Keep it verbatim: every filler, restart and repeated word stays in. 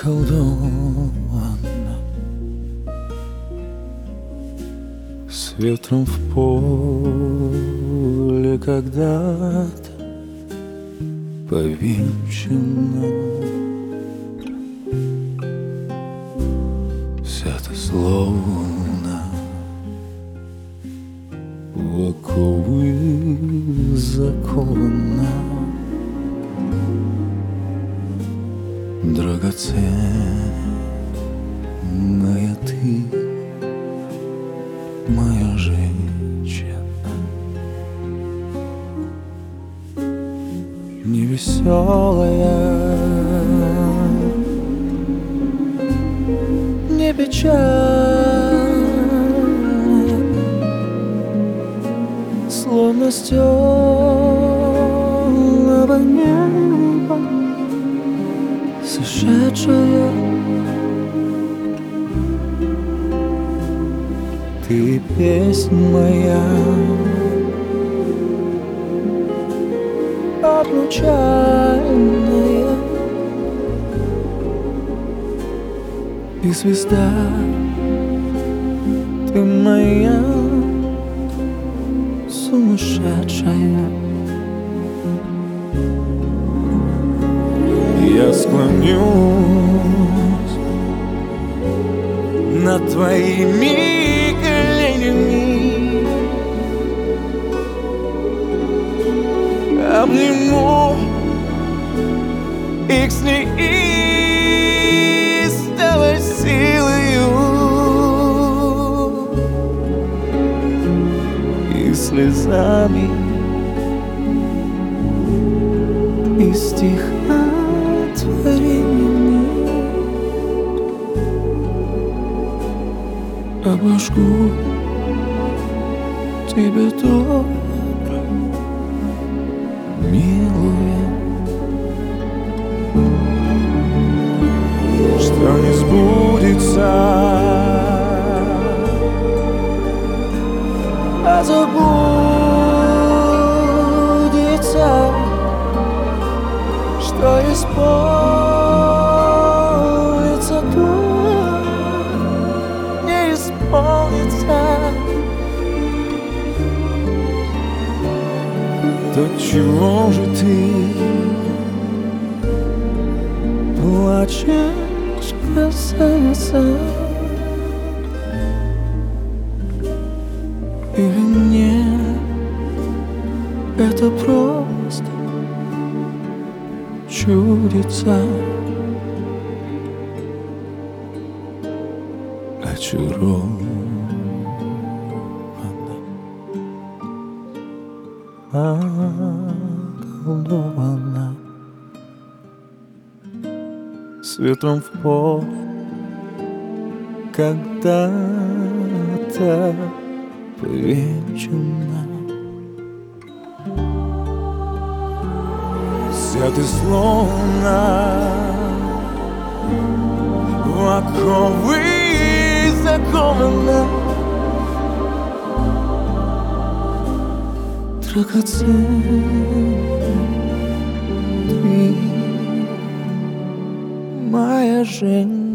околдована, с ветром в поле когда-то повенчана. Вся ты словно в оковы закона, драгоценная ты, моя женщина. Невеселая, не печальная, словно с темного неба сошедшая. Ты песнь моя, обручальная, и звезда ты моя сумасшедшая. Я склонюсь над твоими коленями, обниму их с неистовой силою и слезами, и стихотворениями обожгу тебя добро, милая, что не сбудется, а забудется, что исполнится, то не исполнится. То чего же ты плачешь, красавица? Или мне это просто чудится? Очарована, околдована, с ветром в поле когда-то повенчана. Вся ты словно в оковы закована, драгоценная ты, моя женщина.